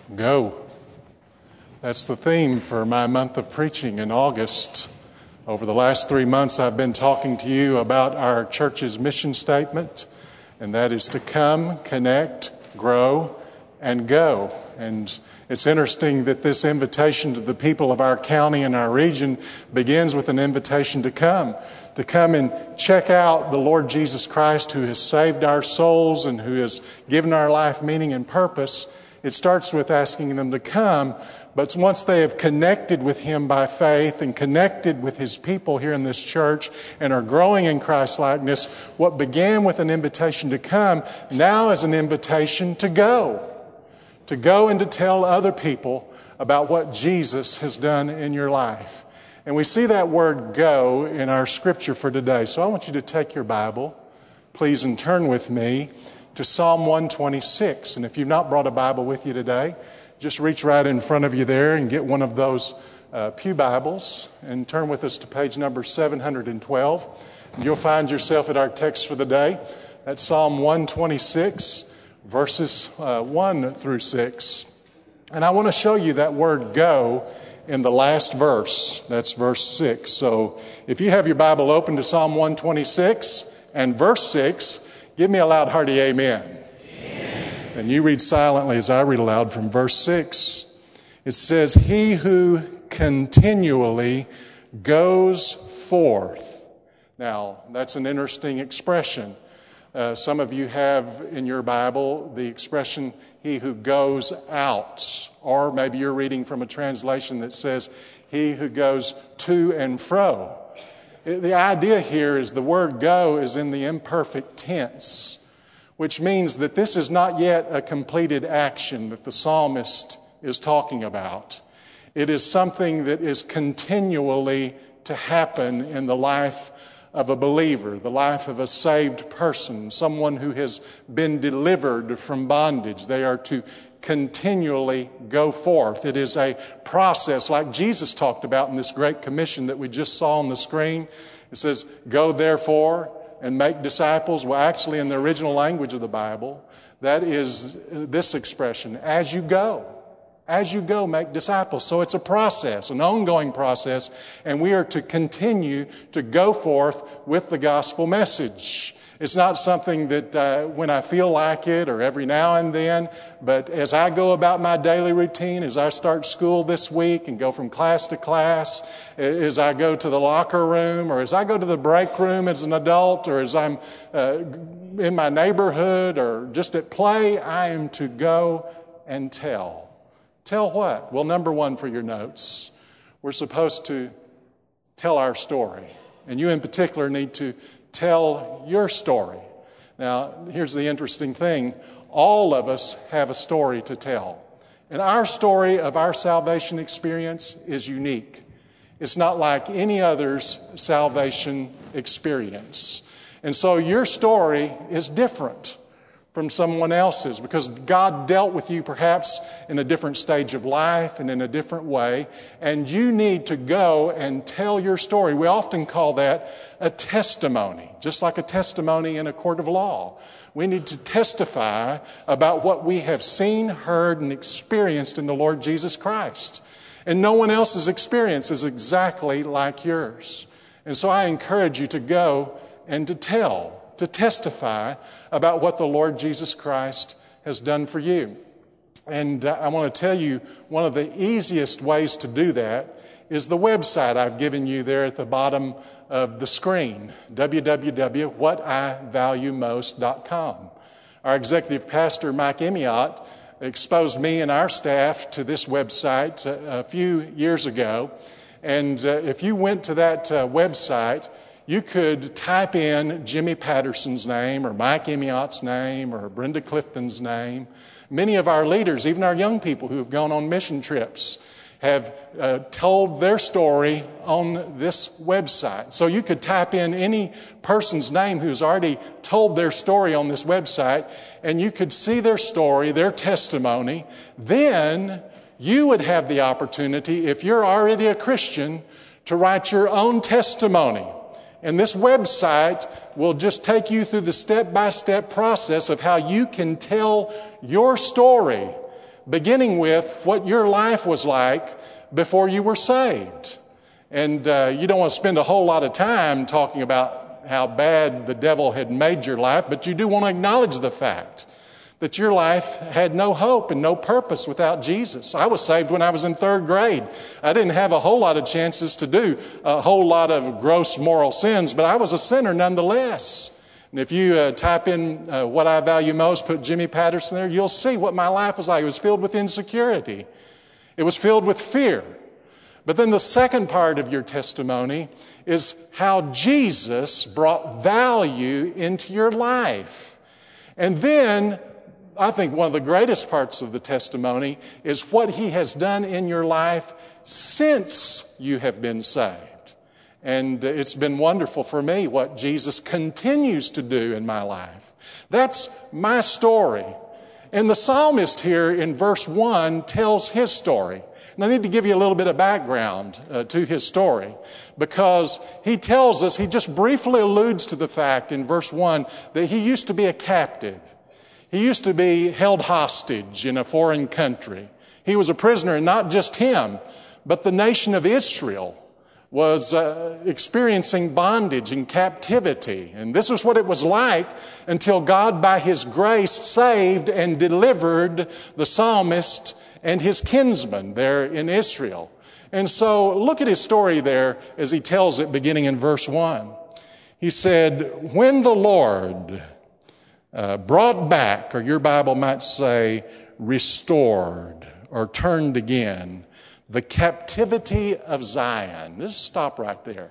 Go. That's the theme for my month of preaching in August. Over the last 3 months, I've been talking to you about our church's mission statement, and that is to come, connect, grow, and go. And it's interesting that this invitation to the people of our county and our region begins with an invitation to come and check out the Lord Jesus Christ, who has saved our souls and who has given our life meaning and purpose. It starts with asking them to come, but once they have connected with Him by faith and connected with His people here in this church and are growing in Christ-likeness, what began with an invitation to come now is an invitation to go and to tell other people about what Jesus has done in your life. And we see that word go in our scripture for today. So I want you to take your Bible, please, and turn with me to Psalm 126. And if you've not brought a Bible with you today, just reach right in front of you there and get one of those pew Bibles and turn with us to page number 712. And you'll find yourself at our text for the day. That's Psalm 126, verses 1 through 6. And I want to show you that word go in the last verse. That's verse 6. So if you have your Bible open to Psalm 126 and verse 6, give me a loud, hearty amen. Amen. And you read silently as I read aloud from verse 6. It says, "He who continually goes forth." Now, that's an interesting expression. Some of you have in your Bible the expression, "he who goes out." Or maybe you're reading from a translation that says, "he who goes to and fro." The idea here is the word go is in the imperfect tense, which means that this is not yet a completed action that the psalmist is talking about. It is something that is continually to happen in the life of a believer, the life of a saved person, someone who has been delivered from bondage. They are to continually go forth. It is a process like Jesus talked about in this Great Commission that we just saw on the screen. It says, "Go therefore and make disciples." Well, actually in the original language of the Bible, that is this expression, "as you go." As you go, make disciples. So it's a process, an ongoing process, and we are to continue to go forth with the gospel message. It's not something that when I feel like it or every now and then, but as I go about my daily routine, as I start school this week and go from class to class, as I go to the locker room or as I go to the break room as an adult or as I'm in my neighborhood or just at play, I am to go and tell. Tell what? Well, number one for your notes, we're supposed to tell our story. And you in particular need to tell your story. Now, here's the interesting thing. All of us have a story to tell. And our story of our salvation experience is unique. It's not like any other's salvation experience. And so your story is different from someone else's because God dealt with you perhaps in a different stage of life and in a different way, and you need to go and tell your story. We often call that a testimony, just like a testimony in a court of law. We need to testify about what we have seen, heard, and experienced in the Lord Jesus Christ. And no one else's experience is exactly like yours. And so I encourage you to go and to tell, to testify about what the Lord Jesus Christ has done for you. And I want to tell you, one of the easiest ways to do that is the website I've given you there at the bottom of the screen, www.whativaluemost.com. Our executive pastor, Mike Emiott, exposed me and our staff to this website a few years ago. And if you went to that website, you could type in Jimmy Patterson's name or Mike Emiott's name or Brenda Clifton's name. Many of our leaders, even our young people who have gone on mission trips, have told their story on this website. So you could type in any person's name who's already told their story on this website, and you could see their story, their testimony. Then you would have the opportunity, if you're already a Christian, to write your own testimony. And this website will just take you through the step-by-step process of how you can tell your story beginning with what your life was like before you were saved. And you don't want to spend a whole lot of time talking about how bad the devil had made your life, but you do want to acknowledge the fact that your life had no hope and no purpose without Jesus. I was saved when I was in third grade. I didn't have a whole lot of chances to do a whole lot of gross moral sins, but I was a sinner nonetheless. And if you type in what I value most, put Jimmy Patterson there, you'll see what my life was like. It was filled with insecurity. It was filled with fear. But then the second part of your testimony is how Jesus brought value into your life. And then I think one of the greatest parts of the testimony is what he has done in your life since you have been saved. And it's been wonderful for me what Jesus continues to do in my life. That's my story. And the psalmist here in verse 1 tells his story. And I need to give you a little bit of background to his story, because he tells us, he just briefly alludes to the fact in verse 1 that he used to be a captive. He used to be held hostage in a foreign country. He was a prisoner, and not just him, but the nation of Israel was experiencing bondage and captivity. And this is what it was like until God, by His grace, saved and delivered the psalmist and his kinsmen there in Israel. And so look at his story there as he tells it beginning in verse 1. He said, when the Lord brought back, or your Bible might say restored or turned again, the captivity of Zion. Just stop right there.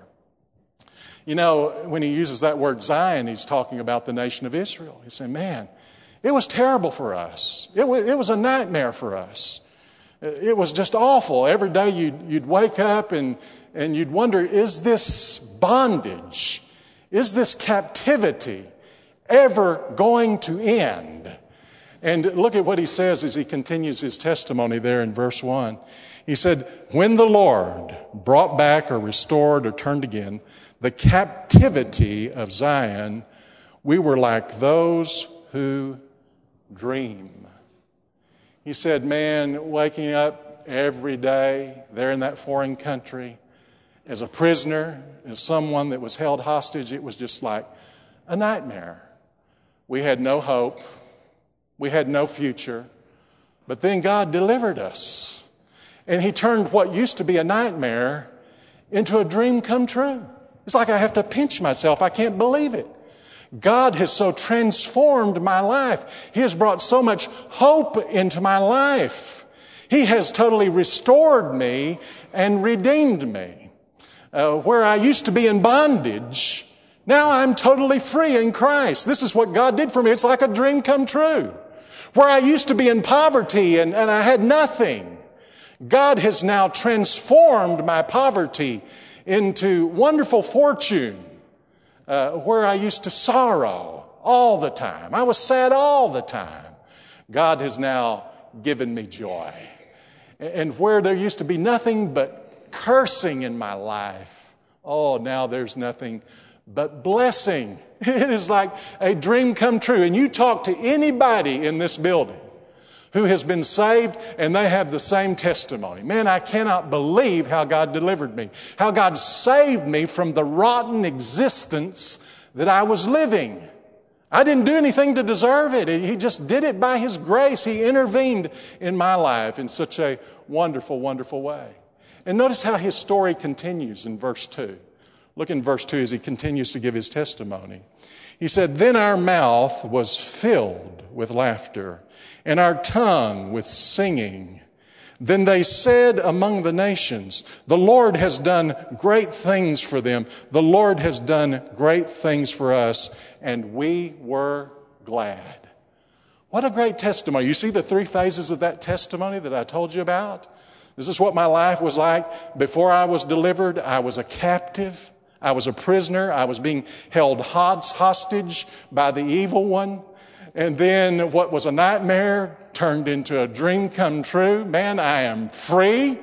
You know, when he uses that word Zion, he's talking about the nation of Israel. He's saying, man, it was terrible for us. It was a nightmare for us. It was just awful. Every day you'd wake up and you'd wonder, is this bondage, is this captivity ever going to end? And look at what he says as he continues his testimony there in verse 1. He said, when the Lord brought back or restored or turned again the captivity of Zion, we were like those who dream. He said, man, waking up every day there in that foreign country as a prisoner, as someone that was held hostage, it was just like a nightmare. We had no hope. We had no future. But then God delivered us. And He turned what used to be a nightmare into a dream come true. It's like I have to pinch myself. I can't believe it. God has so transformed my life. He has brought so much hope into my life. He has totally restored me and redeemed me. Where I used to be in bondage, now I'm totally free in Christ. This is what God did for me. It's like a dream come true. Where I used to be in poverty and I had nothing, God has now transformed my poverty into wonderful fortune. Where I used to sorrow all the time, I was sad all the time, God has now given me joy. And where there used to be nothing but cursing in my life, oh, now there's nothing but blessing. It is like a dream come true. And you talk to anybody in this building who has been saved, and they have the same testimony. Man, I cannot believe how God delivered me, how God saved me from the rotten existence that I was living. I didn't do anything to deserve it. He just did it by His grace. He intervened in my life in such a wonderful, wonderful way. And notice how his story continues in verse 2. Look in verse 2 as he continues to give his testimony. He said, then our mouth was filled with laughter, and our tongue with singing. Then they said among the nations, the Lord has done great things for them. The Lord has done great things for us, and we were glad. What a great testimony. You see the three phases of that testimony that I told you about? This is what my life was like before I was delivered. I was a captive. I was a prisoner. I was being held hostage by the evil one. And then what was a nightmare turned into a dream come true. Man, I am free.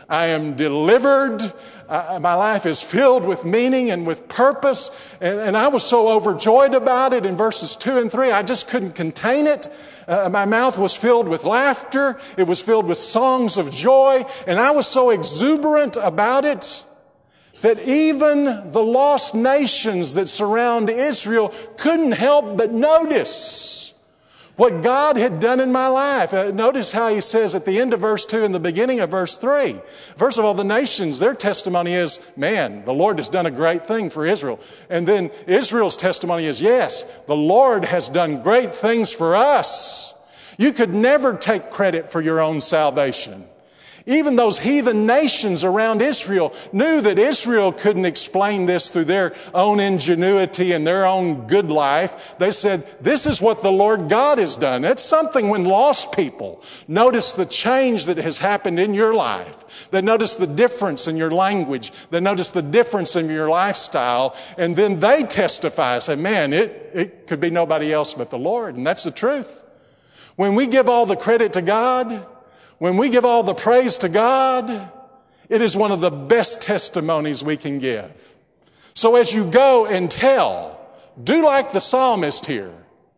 I am delivered. My life is filled with meaning and with purpose. And I was so overjoyed about it in verses 2 and 3, I just couldn't contain it. My mouth was filled with laughter. It was filled with songs of joy. And I was so exuberant about it that even the lost nations that surround Israel couldn't help but notice what God had done in my life. Notice how he says at the end of verse 2 and the beginning of verse 3. First of all, the nations, their testimony is, man, the Lord has done a great thing for Israel. And then Israel's testimony is, yes, the Lord has done great things for us. You could never take credit for your own salvation. Even those heathen nations around Israel knew that Israel couldn't explain this through their own ingenuity and their own good life. They said, this is what the Lord God has done. It's something when lost people notice the change that has happened in your life. They notice the difference in your language. They notice the difference in your lifestyle. And then they testify, say, man, it could be nobody else but the Lord. And that's the truth. When we give all the credit to God, when we give all the praise to God, it is one of the best testimonies we can give. So as you go and tell, do like the psalmist here.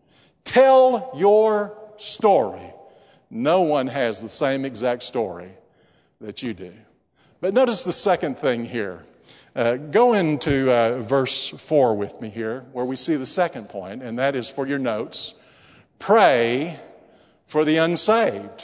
Tell your story. No one has the same exact story that you do. But notice the second thing here. Go into verse 4 with me here, where we see the second point, and that is for your notes. Pray for the unsaved.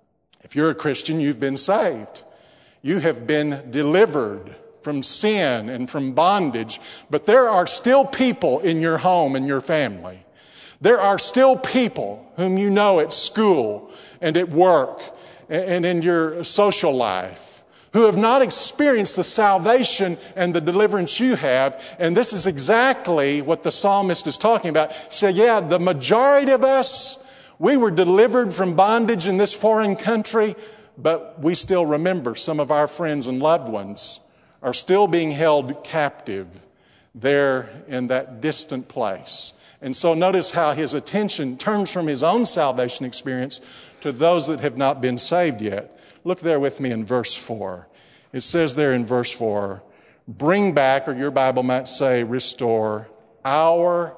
If you're a Christian, you've been saved. You have been delivered from sin and from bondage. But there are still people in your home and your family. There are still people whom you know at school and at work and in your social life who have not experienced the salvation and the deliverance you have. And this is exactly what the psalmist is talking about. He said, yeah, the majority of us, we were delivered from bondage in this foreign country, but we still remember some of our friends and loved ones are still being held captive there in that distant place. And so notice how his attention turns from his own salvation experience to those that have not been saved yet. Look there with me in verse 4. It says there in verse 4, bring back, or your Bible might say, restore our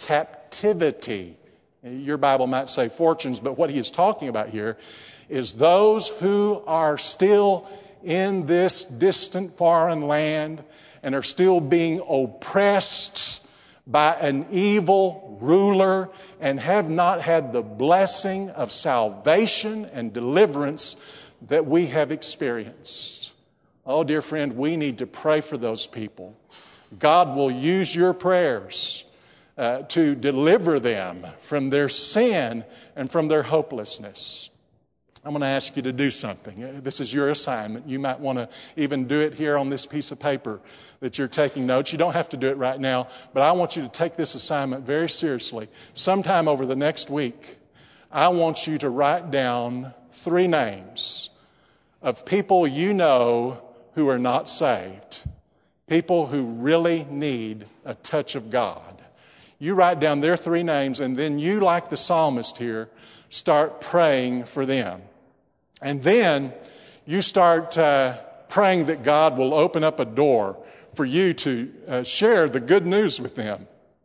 captivity. Your Bible might say fortunes, but what he is talking about here is those who are still in this distant foreign land and are still being oppressed by an evil ruler and have not had the blessing of salvation and deliverance that we have experienced. Oh, dear friend, we need to pray for those people. God will use your prayers to deliver them from their sin and from their hopelessness. I'm going to ask you to do something. This is your assignment. You might want to even do it here on this piece of paper that you're taking notes. You don't have to do it right now, but I want you to take this assignment very seriously. Sometime over the next week, I want you to write down 3 names of people you know who are not saved, people who really need a touch of God. You write down their 3 names, and then you, like the psalmist here, start praying for them. And then you start praying that God will open up a door for you to share the good news with them.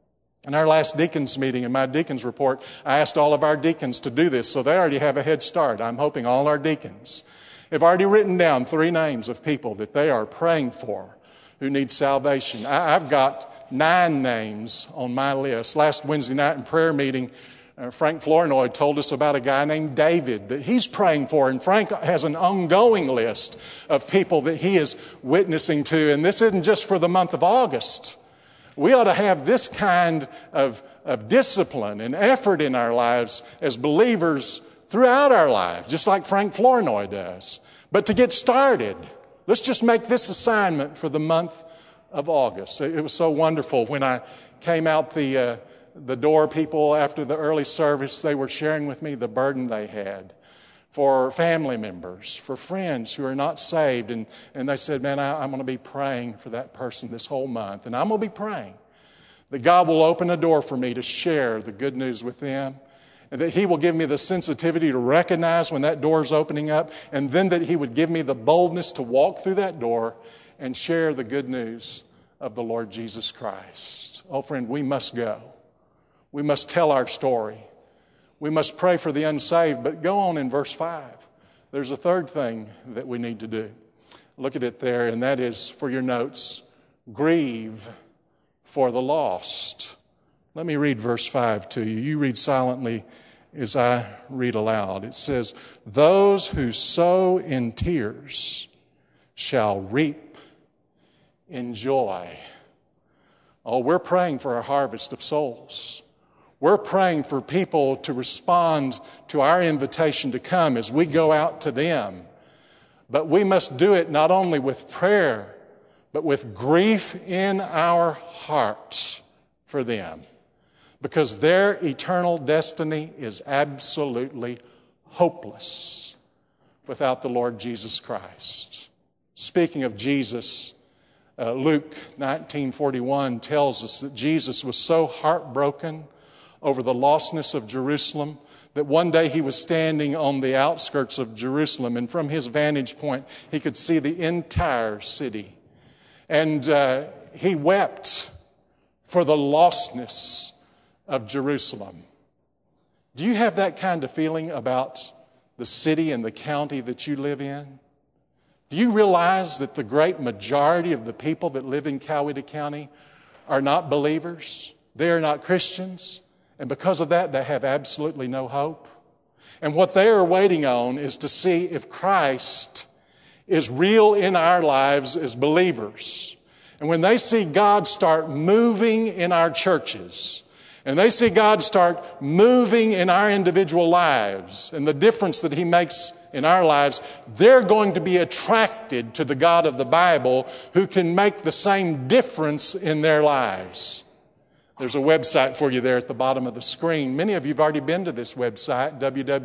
In our last deacons meeting, in my deacons report, I asked all of our deacons to do this, so they already have a head start. I'm hoping all our deacons have already written down 3 names of people that they are praying for who need salvation. I've got 9 names on my list. Last Wednesday night in prayer meeting, Frank Flournoy told us about a guy named David that he's praying for. And Frank has an ongoing list of people that he is witnessing to. And this isn't just for the month of August. We ought to have this kind of discipline and effort in our lives as believers throughout our lives, just like Frank Flournoy does. But to get started, let's just make this assignment for the month of August. It was so wonderful when I came out the door. People after the early service, they were sharing with me the burden they had for family members, for friends who are not saved. And they said, man, I'm going to be praying for that person this whole month. And I'm going to be praying that God will open a door for me to share the good news with them. and that He will give me the sensitivity to recognize when that door is opening up, and then that He would give me the boldness to walk through that door and share the good news of the Lord Jesus Christ. Oh, friend, we must go. We must tell our story. We must pray for the unsaved. But go on in verse 5. There's a third thing that we need to do. Look at it there, and that is, for your notes, grieve for the lost. Let me read verse 5 to you. You read silently as I read aloud. It says, those who sow in tears shall reap in joy. Oh, we're praying for a harvest of souls. We're praying for people to respond to our invitation to come as we go out to them. But we must do it not only with prayer, but with grief in our hearts for them. Because their eternal destiny is absolutely hopeless without the Lord Jesus Christ. Speaking of Jesus, Luke 19:41 tells us that Jesus was so heartbroken over the lostness of Jerusalem that one day He was standing on the outskirts of Jerusalem, and from His vantage point He could see the entire city. And He wept for the lostness of Jerusalem. Do you have that kind of feeling about the city and the county that you live in? Do you realize that the great majority of the people that live in Coweta County are not believers? They are not Christians. And because of that, they have absolutely no hope. And what they are waiting on is to see if Christ is real in our lives as believers. And when they see God start moving in our churches, and they see God start moving in our individual lives and the difference that He makes in our lives, they're going to be attracted to the God of the Bible who can make the same difference in their lives. There's a website for you there at the bottom of the screen. Many of you have already been to this website,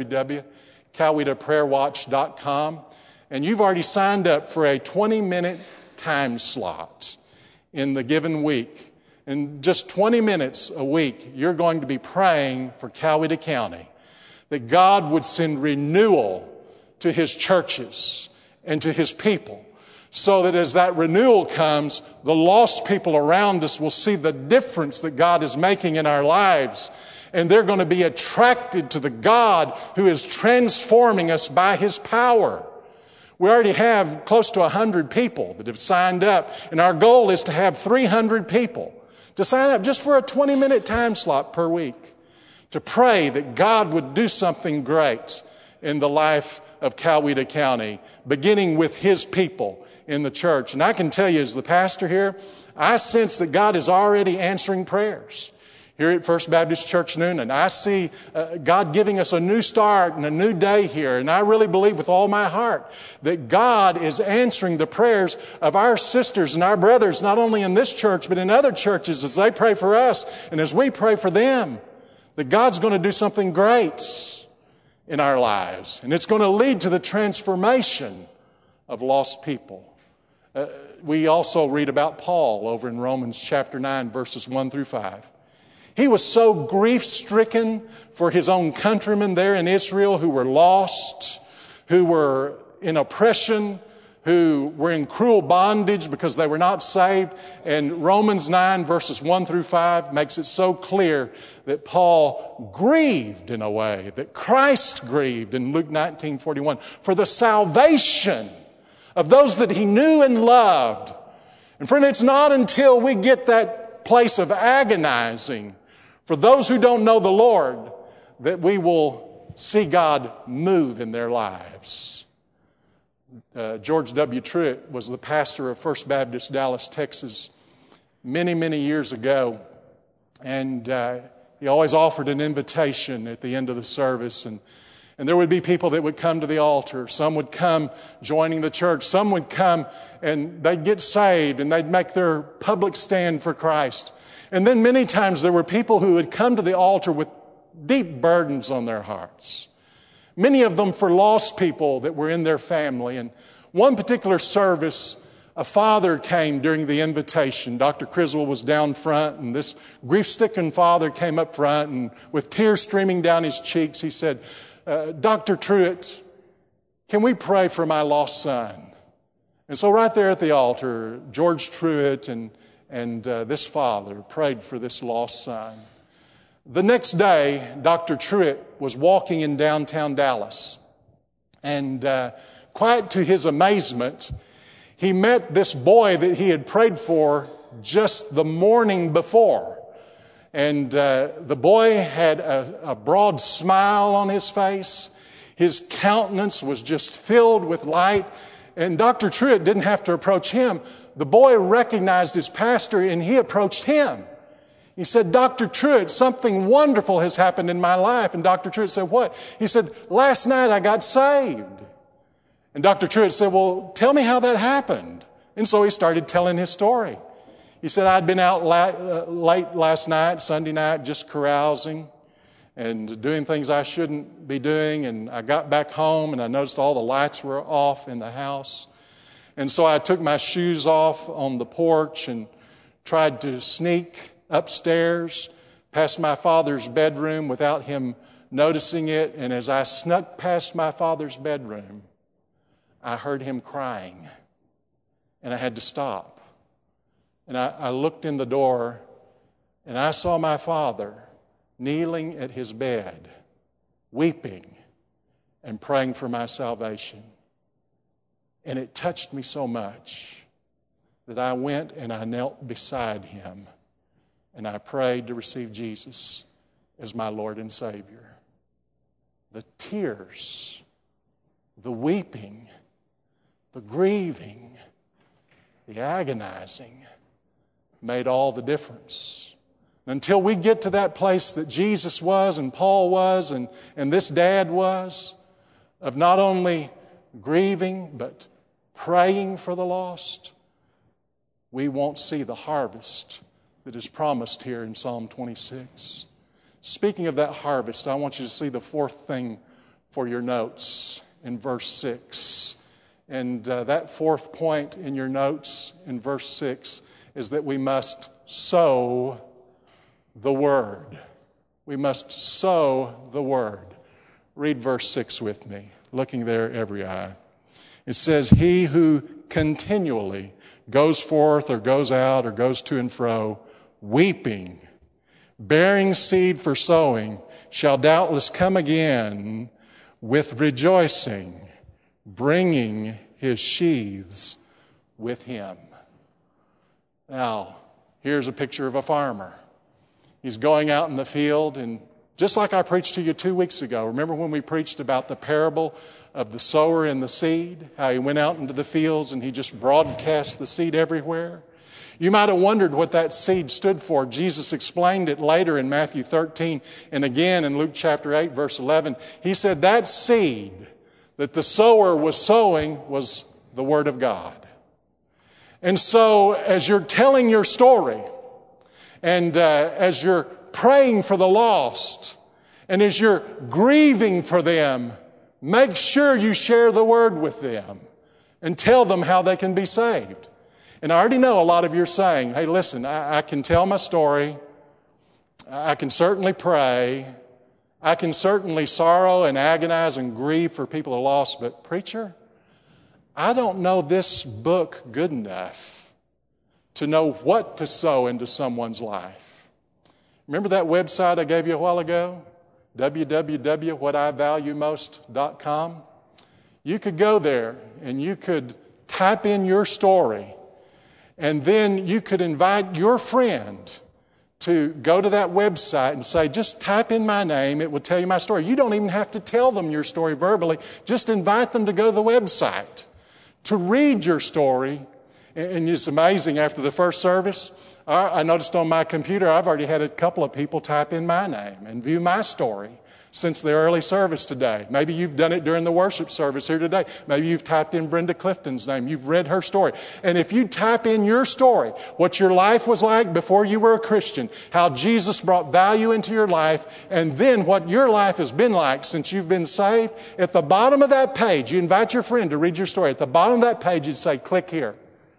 www.cowetaprayerwatch.com, and you've already signed up for a 20-minute time slot in the given week. In just 20 minutes a week, you're going to be praying for Coweta County, that God would send renewal to His churches and to His people, so that as that renewal comes, the lost people around us will see the difference that God is making in our lives, and they're going to be attracted to the God who is transforming us by His power. We already have close to 100 people that have signed up, and our goal is to have 300 people to sign up just for a 20-minute time slot per week to pray that God would do something great in the life of Coweta County, beginning with His people in the church. And I can tell you, as the pastor here, I sense that God is already answering prayers. Here at First Baptist Church Newnan, I see God giving us a new start and a new day here. And I really believe with all my heart that God is answering the prayers of our sisters and our brothers, not only in this church, but in other churches, as they pray for us and as we pray for them, that God's going to do something great in our lives. And it's going to lead to the transformation of lost people. We also read about Paul over in Romans chapter 9, verses 1 through 5. He was so grief-stricken for his own countrymen there in Israel who were lost, who were in oppression, who were in cruel bondage because they were not saved. And Romans 9, verses 1 through 5 makes it so clear that Paul grieved in a way, that Christ grieved in Luke 19:41 for the salvation of those that He knew and loved. And friend, it's not until we get that place of agonizing for those who don't know the Lord that we will see God move in their lives. George W. Truett was the pastor of First Baptist Dallas, Texas, many, many years ago. And he always offered an invitation at the end of the service. And there would be people that would come to the altar. Some would come joining the church. Some would come and they'd get saved and they'd make their public stand for Christ. And then many times there were people who would come to the altar with deep burdens on their hearts. Many of them for lost people that were in their family. And one particular service, A father came during the invitation. Dr. Criswell was down front, and this grief-stricken father came up front, and with tears streaming down his cheeks, he said, Dr. Truitt, can we pray for my lost son? And so right there at the altar, George Truitt and this father prayed for this lost son. The next day, Dr. Truitt was walking in downtown Dallas, and quite to his amazement, he met this boy that he had prayed for just the morning before. And the boy had a broad smile on his face. His countenance was just filled with light. And Dr. Truitt didn't have to approach him. The boy recognized his pastor, and he approached him. He said, Dr. Truitt, something wonderful has happened in my life. And Dr. Truitt said, what? He said, last night I got saved. And Dr. Truitt said, well, tell me how that happened. And so he started telling his story. He said, I'd been out late last night, Sunday night, just carousing and doing things I shouldn't be doing. And I got back home and I noticed all the lights were off in the house. And so I took my shoes off on the porch and tried to sneak upstairs past my father's bedroom without him noticing it. And as I snuck past my father's bedroom, I heard him crying, and I had to stop. And I looked in the door, and I saw my father kneeling at his bed, weeping and praying for my salvation. And it touched me so much that I went and I knelt beside him, and I prayed to receive Jesus as my Lord and Savior. The tears, the weeping, the grieving, the agonizing made all the difference. Until we get to that place that Jesus was and Paul was and this dad was, of not only grieving but praying for the lost, we won't see the harvest that is promised here in Psalm 26. Speaking of that harvest, I want you to see the fourth thing for your notes in verse 6. And that fourth point in your notes in verse 6 is that we must sow the word. We must sow the word. Read verse 6 with me, looking there every eye. It says, he who continually goes forth or goes out or goes to and fro, weeping, bearing seed for sowing, shall doubtless come again with rejoicing, bringing his sheaves with him. Now, here's a picture of a farmer. He's going out in the field, and just like I preached to you 2 weeks ago, remember when we preached about the parable of the sower and the seed, how he went out into the fields and he just broadcast the seed everywhere? You might have wondered what that seed stood for. Jesus explained it later in Matthew 13 and again in Luke chapter 8, verse 11. He said that seed that the sower was sowing was the Word of God. And so as you're telling your story, and as you're praying for the lost, and as you're grieving for them, make sure you share the Word with them and tell them how they can be saved. And I already know a lot of you are saying, hey, listen, I can tell my story. I can certainly pray. I can certainly sorrow and agonize and grieve for people who are lost. But preacher, I don't know this book good enough to know what to sow into someone's life. Remember that website I gave you a while ago? www.whativaluemost.com. You could go there and you could type in your story, and then you could invite your friend to go to that website and say, just type in my name, it will tell you my story. You don't even have to tell them your story verbally. Just invite them to go to the website to read your story. And it's amazing, after the first service, I noticed on my computer I've already had a couple of people type in my name and view my story since the early service today. Maybe you've done it during the worship service here today. Maybe you've typed in Brenda Clifton's name. You've read her story. And if you type in your story, what your life was like before you were a Christian, how Jesus brought value into your life, and then what your life has been like since you've been saved, at the bottom of that page, you invite your friend to read your story. At the bottom of that page, you'd say, click here.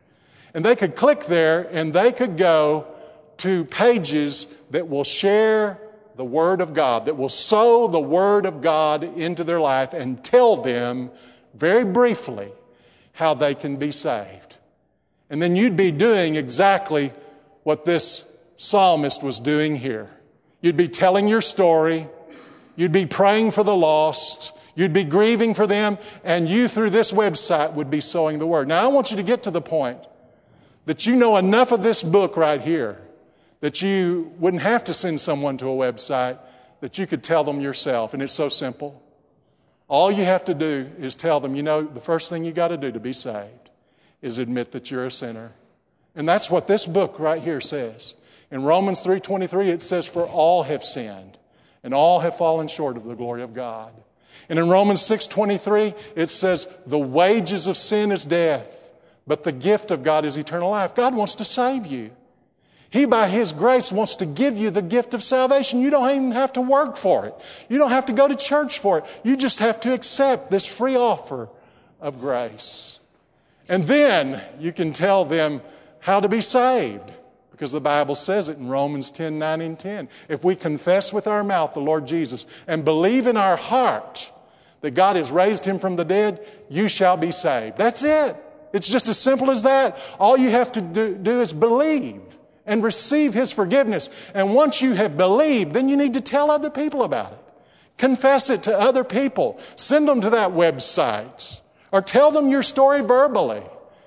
And they could click there and they could go to pages that will share the Word of God, that will sow the Word of God into their life and tell them very briefly how they can be saved. And then you'd be doing exactly what this psalmist was doing here. You'd be telling your story. You'd be praying for the lost. You'd be grieving for them. And you, through this website, would be sowing the Word. Now, I want you to get to the point that you know enough of this book right here that you wouldn't have to send someone to a website, that you could tell them yourself. And it's so simple. All you have to do is tell them, the first thing you got to do to be saved is admit that you're a sinner. And that's what this book right here says. In Romans 3:23, it says, "For all have sinned, and all have fallen short of the glory of God." And in Romans 6:23, it says, "The wages of sin is death, but the gift of God is eternal life." God wants to save you. He, by His grace, wants to give you the gift of salvation. You don't even have to work for it. You don't have to go to church for it. You just have to accept this free offer of grace. And then you can tell them how to be saved, because the Bible says it in Romans 10:9 and 10. If we confess with our mouth the Lord Jesus and believe in our heart that God has raised Him from the dead, you shall be saved. That's it. It's just as simple as that. All you have to do is believe and receive His forgiveness. And once you have believed, then you need to tell other people about it. Confess it to other people. Send them to that website. Or tell them your story verbally.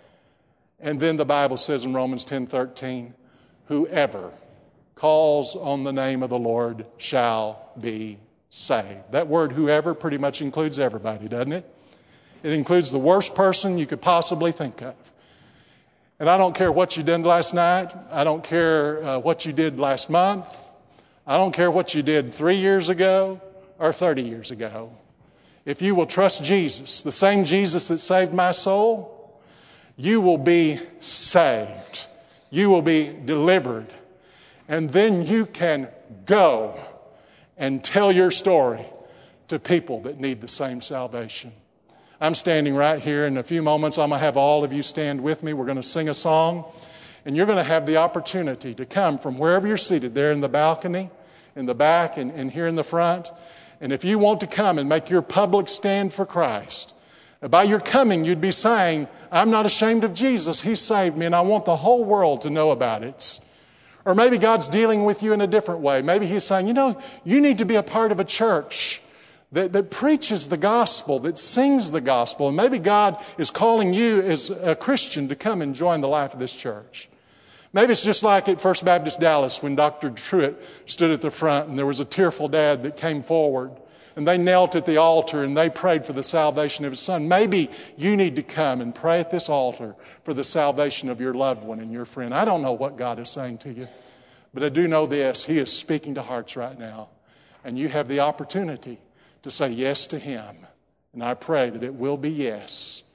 And then the Bible says in Romans 10:13, "Whoever calls on the name of the Lord shall be saved." That word "whoever" pretty much includes everybody, doesn't it? It includes the worst person you could possibly think of. And I don't care what you did last night. I don't care what you did last month. I don't care what you did 3 years ago or 30 years ago. If you will trust Jesus, the same Jesus that saved my soul, you will be saved. You will be delivered. And then you can go and tell your story to people that need the same salvation. I'm standing right here. In a few moments, I'm going to have all of you stand with me. We're going to sing a song. And you're going to have the opportunity to come from wherever you're seated, there in the balcony, in the back, and here in the front. And if you want to come and make your public stand for Christ, by your coming, you'd be saying, "I'm not ashamed of Jesus. He saved me, and I want the whole world to know about it." Or maybe God's dealing with you in a different way. Maybe He's saying, you need to be a part of a church that preaches the gospel, that sings the gospel. And maybe God is calling you as a Christian to come and join the life of this church. Maybe it's just like at First Baptist Dallas when Dr. Truitt stood at the front and there was a tearful dad that came forward and they knelt at the altar and they prayed for the salvation of his son. Maybe you need to come and pray at this altar for the salvation of your loved one and your friend. I don't know what God is saying to you, but I do know this. He is speaking to hearts right now. And you have the opportunity to say yes to Him. And I pray that it will be yes